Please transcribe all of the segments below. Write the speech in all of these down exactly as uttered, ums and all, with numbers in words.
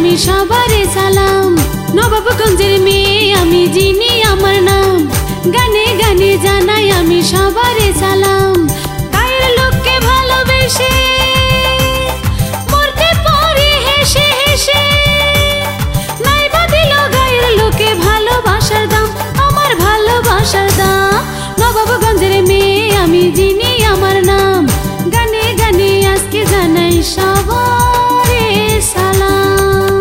আমি সবারে সালাম। নবাবগঞ্জের মেয়ে আমি যিনি আমার নাম, গানে গানে জানাই আমি সবারে সালাম। গায়ের লোককে ভালোবেসে মরতে পারি হেসে হেসে, নাইবা দিল গায়ের লোকে ভালোবাসার দাম, আমার ভালোবাসার দাম। নবাবগঞ্জের মেয়ে আমি যিনি আমার নাম, গানে গানে আজকে জানাই সবারে সালাম।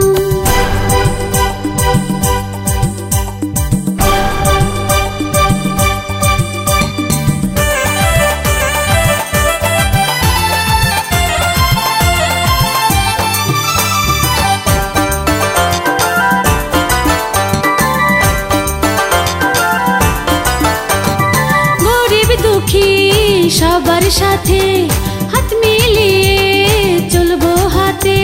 গরিব দুঃখী সবার সাথে হাত মিলিয়ে চলবো হাতে,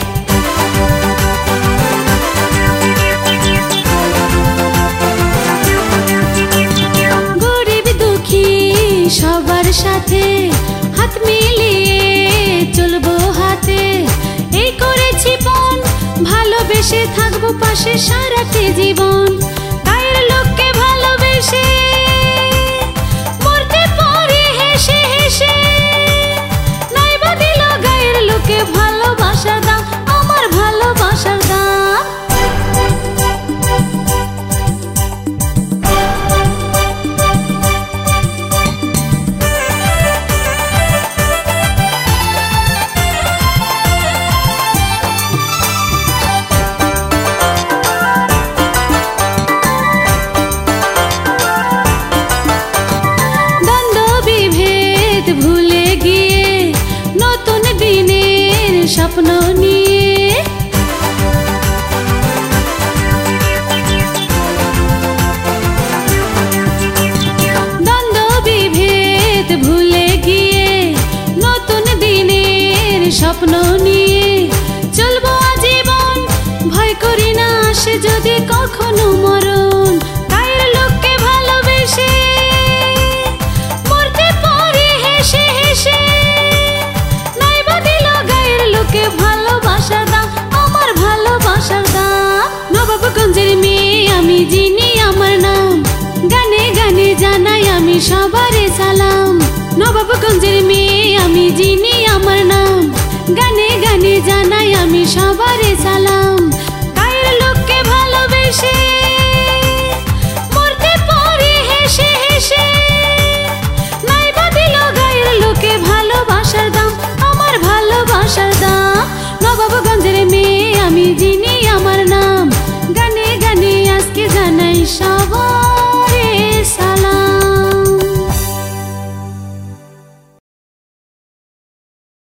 গরিব দুঃখী সবার সাথে হাত মিলিয়ে চলবো হাতে। এই করেছি পণ ভালোবেসে থাকবো পাশে সারাটি জীবন। গায়ের লোককে ভালোবেসে মরতে পারি হেসে হেসে, নাইবা দিল গায়ের লোকে ভালোবাসার দাম, আমার ভালোবাসার দাম। দ্বন্দ্ব বিভেদ ভুলে গিয়ে নতুন দিনের স্বপ্ন নিয়ে, দ্বন্দ্ব বিভেদ ভুলে গিয়ে নতুন দিনের স্বপ্ন নিয়ে চলবো আজীবন। ভয় করি না আসে যদি কখনো মরণ, গায়ের লোককে ভালোবেসে মরতে পারি হেসে হেসে, নাইবা দিল গায়ের লোকে ভালোবাসার দাম, আমার ভালোবাসার দাম। নবাবগঞ্জের মেয়ে আমি যিনি আমার নাম, গানে গানে জানাই আমি সবারে সালাম। নবাবগঞ্জের মেয়ে আমি যিনি আমার নাম, গানে গানে জানাই আমি সবারে সালাম। গায়ের লোককে ভালোবেসে মরতে পারি হেসে হেসে, নাইবা দিল গায়ের লোকে ভালোবাসার দাম, আমার ভালোবাসার দাম। নবাবগঞ্জের মেয়ে আমি যিনি আমার নাম, গানে গানে আজকে জানাই সবাই।